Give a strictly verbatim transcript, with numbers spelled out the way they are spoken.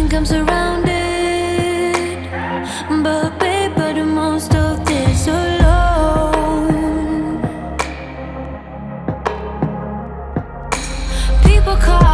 I'm surrounded, but babe, I do most of this alone. People call